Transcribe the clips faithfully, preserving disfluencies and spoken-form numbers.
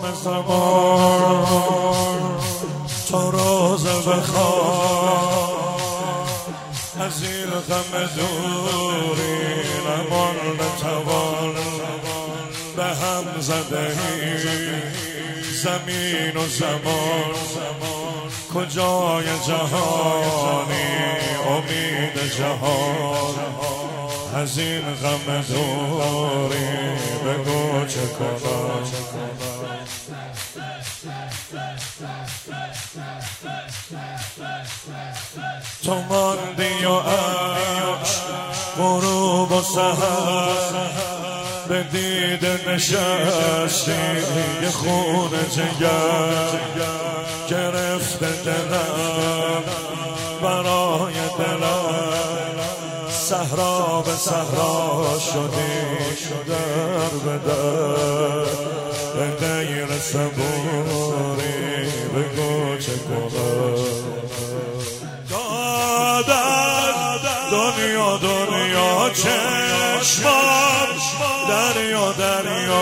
زمان تو روزه بخواه از این غم دوری نمان نتوان به هم زده زمین و زمان کجای جهانی امید جهان از این غم دوری بگو چه کنم تو ماندی و عشق غروب و سحر به دید نشستی یه خون جگر گرفته دلم برای دلم صحرا به صحرا شدی در به در به غیر صبوری بگو چه کنم دادن دنیا دنیا چشمان دریا دریا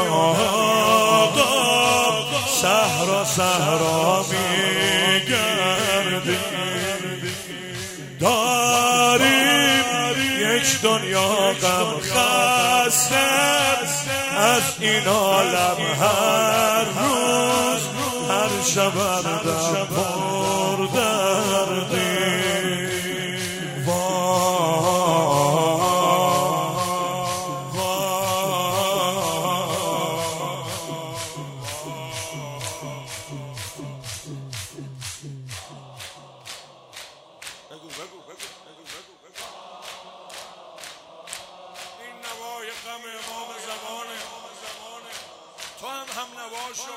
صحرا صحرا میگردی داریم یک دنیا غم خسته از این عالم هر روز هر شب دم پر دردی این نوای غم امام زمانه تو هم هم نوا شو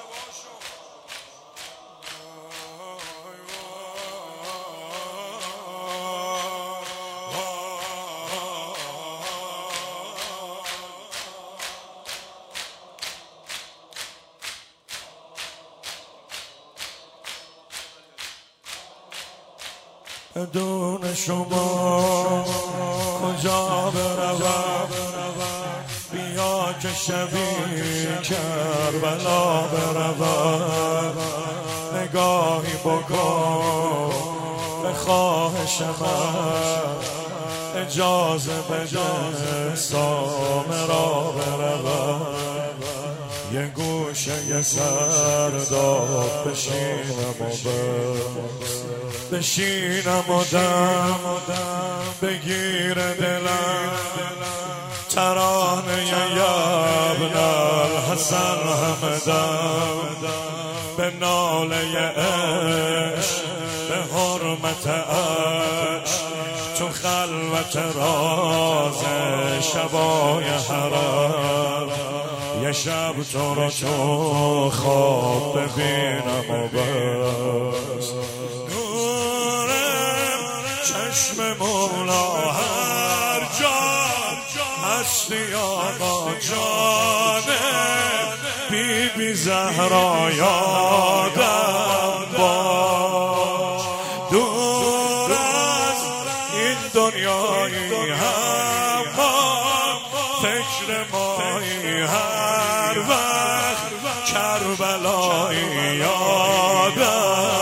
بدون شما کجا بروم بیا که شبی کربلا بروم نگاهی بکن به خواهش من اجازه بده سامرا بروم یه گوشه یه سرداب بشینم و بس بشینم و دم بگیر دلم ترانه یبن الحسن همدم به ناله عشق به حرمت عشق تو خلوت راز شبای حرم یه شب تو را تو خواب ببینم و بس چشم مولا هر جا هستی آقا جانه بی بی زهرا یادم باش دور از این دنیایی همان فکر مایی هر وقت کربلایی یادم